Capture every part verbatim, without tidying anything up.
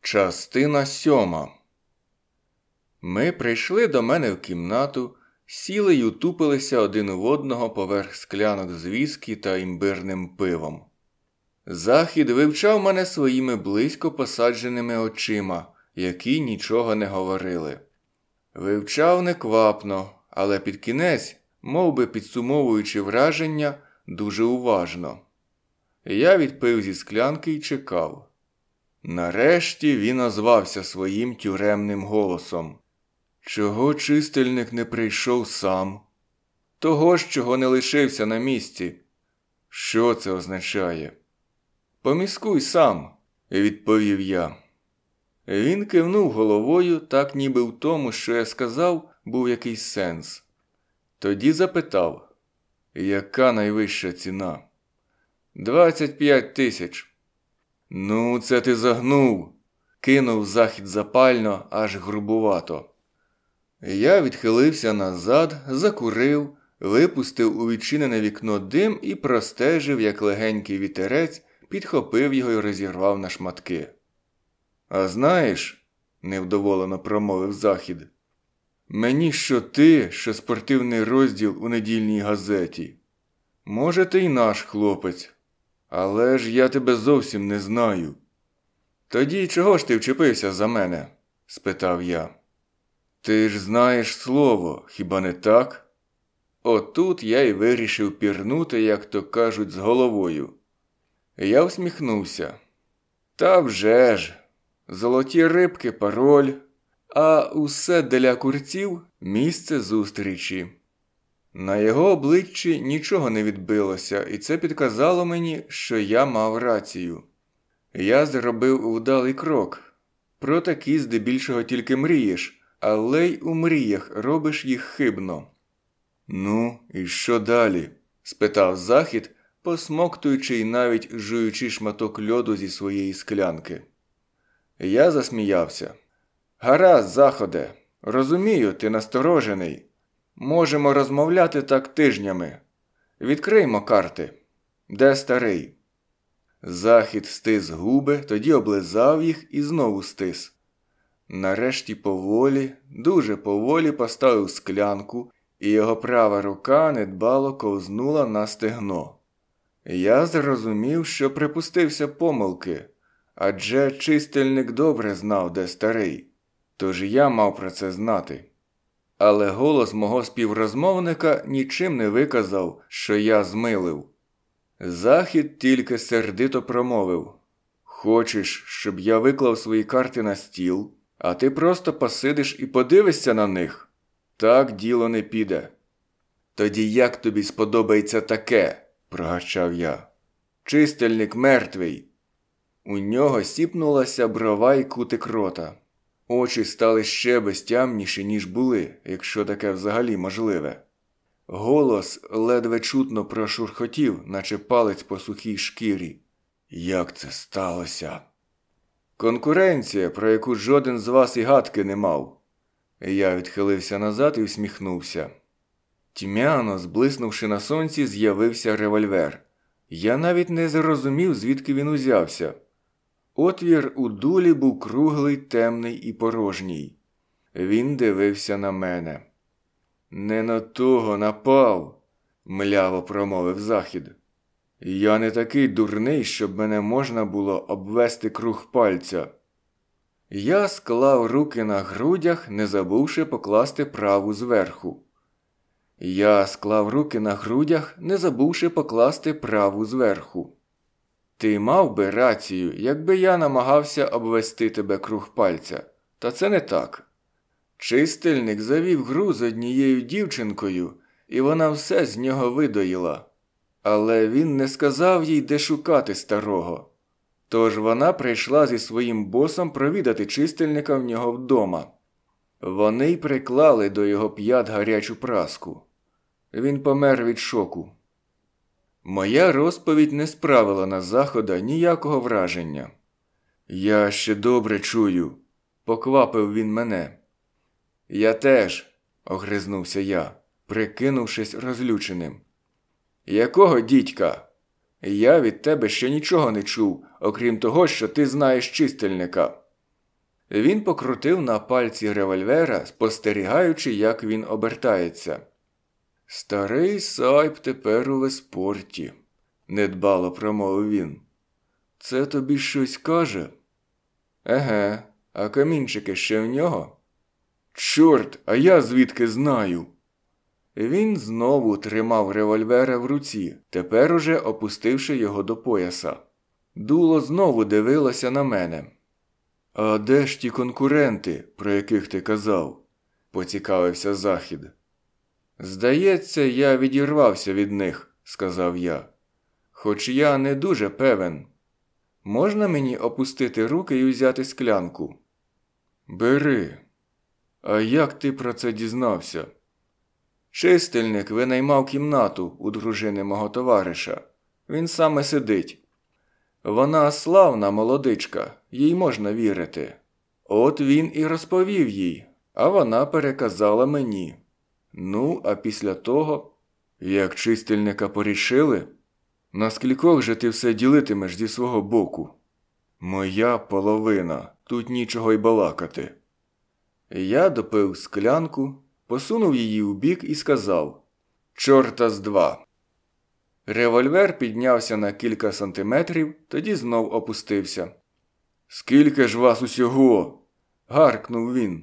Частина сьома. Ми прийшли до мене в кімнату, сіли й утупилися один в одного поверх склянок з віскі та імбирним пивом. Захід вивчав мене своїми близько посадженими очима, які нічого не говорили. Вивчав неквапно, але під кінець, мов би підсумовуючи враження, дуже уважно. Я відпив зі склянки й чекав. Нарешті він озвався своїм тюремним голосом. Чого чистильник не прийшов сам? Того ж, чого не лишився на місці. Що це означає? Поміскуй сам, відповів я. Він кивнув головою, так ніби в тому, що я сказав, був якийсь сенс. Тоді запитав, яка найвища ціна? Двадцять п'ять тисяч. Ну, це ти загнув, кинув Захід запально, аж грубувато. Я відхилився назад, закурив, випустив у відчинене вікно дим і простежив, як легенький вітерець, підхопив його і розірвав на шматки. А знаєш, невдоволено промовив Захід, мені що ти, що спортивний розділ у недільній газеті. Може, ти й наш хлопець. Але ж я тебе зовсім не знаю. Тоді чого ж ти вчепився за мене? Спитав я. Ти ж знаєш слово, хіба не так? Отут я й вирішив пірнути, як то кажуть, з головою. Я усміхнувся. Та вже ж, золоті рибки пароль, а усе для курців місце зустрічі. На його обличчі нічого не відбилося, і це підказало мені, що я мав рацію. Я зробив вдалий крок. Про такі здебільшого тільки мрієш, але й у мріях робиш їх хибно. Ну, і що далі? Спитав Захід, посмоктуючи й навіть жуючи шматок льоду зі своєї склянки. Я засміявся. Гаразд, Заходе, розумію, ти насторожений. Можемо розмовляти так тижнями. Відкриймо карти. Де старий? Захід стис губи, тоді облизав їх і знову стис. Нарешті поволі, дуже поволі поставив склянку, і його права рука недбало ковзнула на стегно. Я зрозумів, що припустився помилки, адже чистильник добре знав, де старий. Тож я мав про це знати. Але голос мого співрозмовника нічим не виказав, що я змилив. Захід тільки сердито промовив. Хочеш, щоб я виклав свої карти на стіл, а ти просто посидиш і подивишся на них? Так діло не піде. Тоді як тобі сподобається таке? Прогачав я. Чистильник мертвий. У нього сіпнулася брова й кутик рота. Очі стали ще безтямніші, ніж були, якщо таке взагалі можливе. Голос ледве чутно прошурхотів, наче палець по сухій шкірі. Як це сталося? Конкуренція, про яку жоден з вас і гадки не мав. Я відхилився назад і всміхнувся. Тьмяно, зблиснувши на сонці, з'явився револьвер. Я навіть не зрозумів, звідки він узявся. Отвір у дулі був круглий, темний і порожній. Він дивився на мене. «Не на того напав», – мляво промовив Захід. «Я не такий дурний, щоб мене можна було обвести круг пальця». Я склав руки на грудях, не забувши покласти праву зверху. Я склав руки на грудях, не забувши покласти праву зверху. Ти мав би рацію, якби я намагався обвести тебе круг пальця. Та це не так. Чистильник завів гру з однією дівчинкою, і вона все з нього видоїла. Але він не сказав їй, де шукати старого. Тож вона прийшла зі своїм босом провідати чистильника в нього вдома. Вони й приклали до його п'ят гарячу праску. Він помер від шоку. Моя розповідь не справила на Захода ніякого враження. «Я ще добре чую», – поквапив він мене. «Я теж», – огризнувся я, прикинувшись розлюченим. «Якого дідька? Я від тебе ще нічого не чув, окрім того, що ти знаєш чистильника». Він покрутив на пальці револьвера, спостерігаючи, як він обертається. «Старий Сайп тепер у веспорті», – недбало промовив він. «Це тобі щось каже?» «Еге, а камінчики ще в нього?» «Чорт, а я звідки знаю?» Він знову тримав револьвера в руці, тепер уже опустивши його до пояса. Дуло знову дивилося на мене. «А де ж ті конкуренти, про яких ти казав?» – поцікавився Захід. «Здається, я відірвався від них», – сказав я. «Хоч я не дуже певен. Можна мені опустити руки і взяти склянку?» «Бери. А як ти про це дізнався?» «Чистильник винаймав кімнату у дружини мого товариша. Він саме сидить. Вона славна молодичка, їй можна вірити. От він і розповів їй, а вона переказала мені. Ну, а після того, як чистильника порішили, наскількох же ти все ділитимеш зі свого боку? Моя половина, тут нічого й балакати». Я допив склянку, посунув її у бік і сказав: «Чорта з два». Револьвер піднявся на кілька сантиметрів, тоді знов опустився. «Скільки ж вас усього?» – гаркнув він.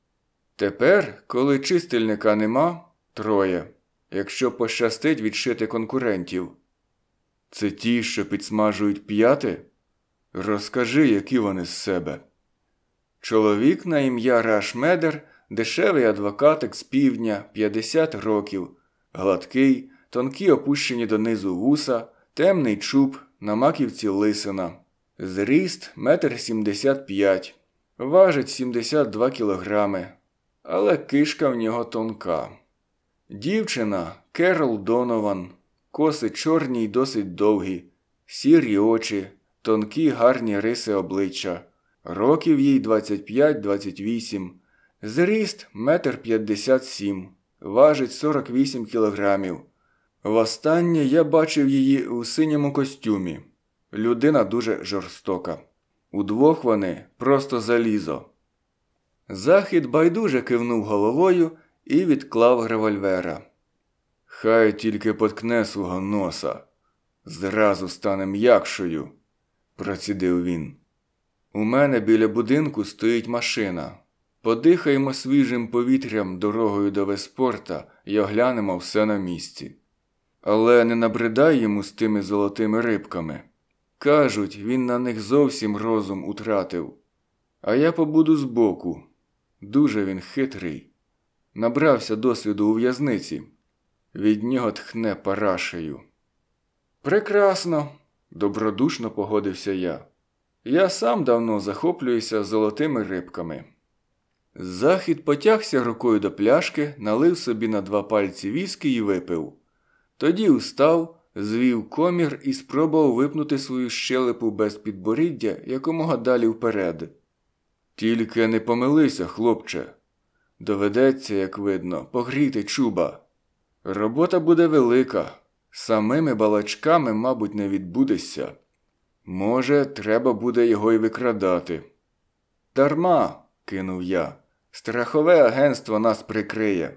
«Тепер, коли чистильника нема, троє, якщо пощастить відшити конкурентів». «Це ті, що підсмажують п'яти? Розкажи, які вони з себе». Чоловік на ім'я Рашмедер, дешевий адвокатик з півдня, п'ятдесят років, гладкий, тонкі опущені донизу вуса, темний чуб, на маківці лисина. Зріст метр сімдесят п'ять, важить сімдесят два кілограми, але кишка в нього тонка. Дівчина Керол Донован, коси чорні й досить довгі, сірі очі, тонкі гарні риси обличчя. Років їй двадцять п'ять - двадцять вісім, зріст метр п'ятдесят сім, важить сорок вісім кілограмів. Востаннє я бачив її у синьому костюмі. Людина дуже жорстока. Удвох вони просто залізо. Захід байдуже кивнув головою і відклав револьвера. «Хай тільки поткне свого носа. Зразу стане м'якшою», – процідив він. «У мене біля будинку стоїть машина. Подихаємо свіжим повітрям дорогою до Веспорта і оглянемо все на місці. Але не набридай йому з тими золотими рибками. Кажуть, він на них зовсім розум утратив. А я побуду збоку. Дуже він хитрий. Набрався досвіду у в'язниці. Від нього тхне парашею». «Прекрасно», – добродушно погодився я. «Я сам давно захоплююся золотими рибками». Захід потягся рукою до пляшки, налив собі на два пальці віскі і випив. Тоді устав, звів комір і спробував випнути свою щелепу без підборіддя якомога далі вперед. «Тільки не помилися, хлопче. Доведеться, як видно, погріти чуба. Робота буде велика. Самими балачками, мабуть, не відбудешся. Може, треба буде його й викрадати». «Дарма», – кинув я. «Страхове агентство нас прикриє».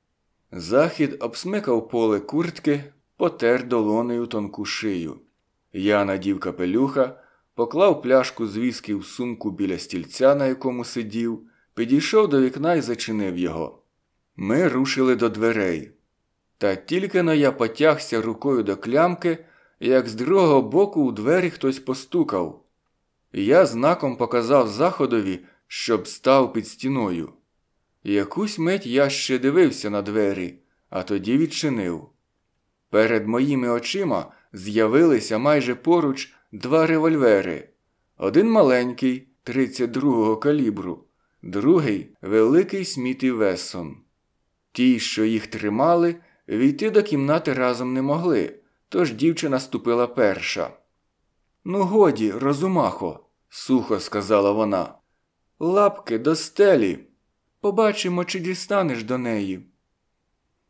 Захід обсмикав поле куртки, потер долонею тонку шию. Я надів капелюха, поклав пляшку з віскі в сумку біля стільця, на якому сидів, підійшов до вікна і зачинив його. Ми рушили до дверей. Та тільки-но я потягся рукою до клямки, як з другого боку у двері хтось постукав. Я знаком показав Заходові, щоб став під стіною. Якусь мить я ще дивився на двері, а тоді відчинив. Перед моїми очима з'явилися майже поруч два револьвери. Один маленький, тридцять другого калібру, другий – великий Сміт і Вессон. Ті, що їх тримали, війти до кімнати разом не могли, тож дівчина ступила перша. «Ну годі, розумахо», – сухо сказала вона. «Лапки до стелі. Побачимо, чи дістанеш до неї».